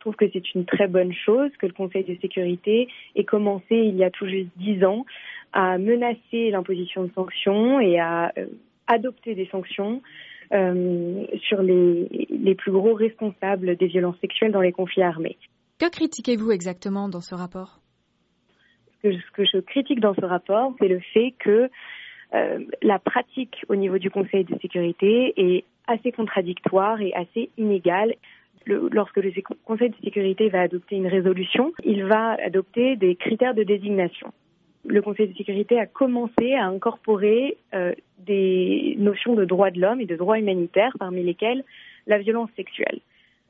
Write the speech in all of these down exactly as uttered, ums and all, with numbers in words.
trouve que c'est une très bonne chose que le Conseil de sécurité ait commencé il y a tout juste dix ans à menacer l'imposition de sanctions et à euh, adopter des sanctions euh, sur les, les plus gros responsables des violences sexuelles dans les conflits armés. Que critiquez-vous exactement dans ce rapport ? Ce que, ce que je critique dans ce rapport, c'est le fait que euh, la pratique au niveau du Conseil de sécurité est assez contradictoire et assez inégale. Le, lorsque le Conseil de sécurité va adopter une résolution, il va adopter des critères de désignation. Le Conseil de sécurité a commencé à incorporer euh, des notions de droits de l'homme et de droits humanitaires, parmi lesquels la violence sexuelle.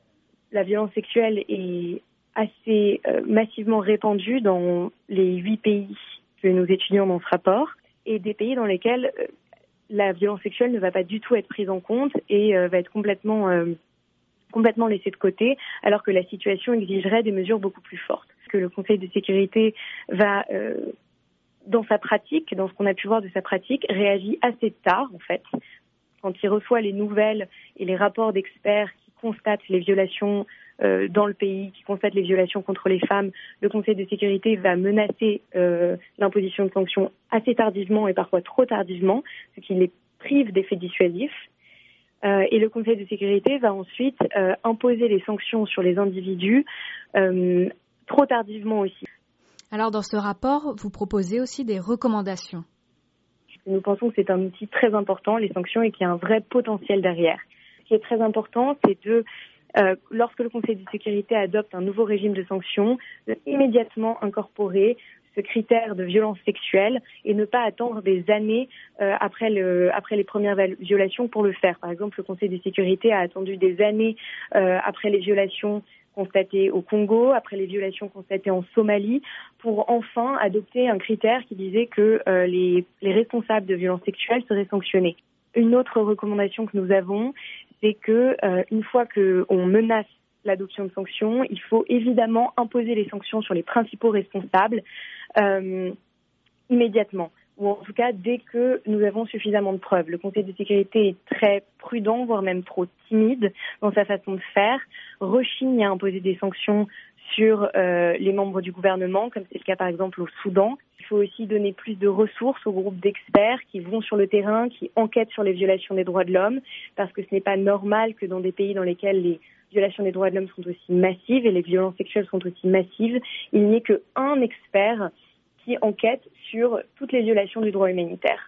La violence sexuelle est assez euh, massivement répandue dans les huit pays que nous étudions dans ce rapport, et des pays dans lesquels euh, la violence sexuelle ne va pas du tout être prise en compte et euh, va être complètement... Euh, complètement laissé de côté, alors que la situation exigerait des mesures beaucoup plus fortes. Que le Conseil de sécurité va, euh, dans sa pratique, dans ce qu'on a pu voir de sa pratique, réagit assez tard, en fait. Quand il reçoit les nouvelles et les rapports d'experts qui constatent les violations euh, dans le pays, qui constatent les violations contre les femmes, le Conseil de sécurité va menacer euh, l'imposition de sanctions assez tardivement et parfois trop tardivement, ce qui les prive d'effets dissuasifs. Euh, et le Conseil de sécurité va ensuite euh, imposer les sanctions sur les individus euh, trop tardivement aussi. Alors dans ce rapport, vous proposez aussi des recommandations. Nous pensons que c'est un outil très important, les sanctions, et qu'il y a un vrai potentiel derrière. Ce qui est très important, c'est de, euh, lorsque le Conseil de sécurité adopte un nouveau régime de sanctions, de immédiatement incorporer ce critère de violence sexuelle et ne pas attendre des années euh, après, le, après les premières violations pour le faire. Par exemple, le Conseil de sécurité a attendu des années euh, après les violations constatées au Congo, après les violations constatées en Somalie, pour enfin adopter un critère qui disait que euh, les, les responsables de violences sexuelles seraient sanctionnés. Une autre recommandation que nous avons, c'est que euh, une fois qu'on menace l'adoption de sanctions, il faut évidemment imposer les sanctions sur les principaux responsables euh, immédiatement, ou en tout cas dès que nous avons suffisamment de preuves. Le Conseil de sécurité est très prudent, voire même trop timide dans sa façon de faire, rechigne à imposer des sanctions sur euh, les membres du gouvernement, comme c'est le cas par exemple au Soudan. Il faut aussi donner plus de ressources aux groupes d'experts qui vont sur le terrain, qui enquêtent sur les violations des droits de l'homme, parce que ce n'est pas normal que dans des pays dans lesquels les violations des droits de l'homme sont aussi massives et les violences sexuelles sont aussi massives, il n'y ait qu'un expert qui enquête sur toutes les violations du droit humanitaire.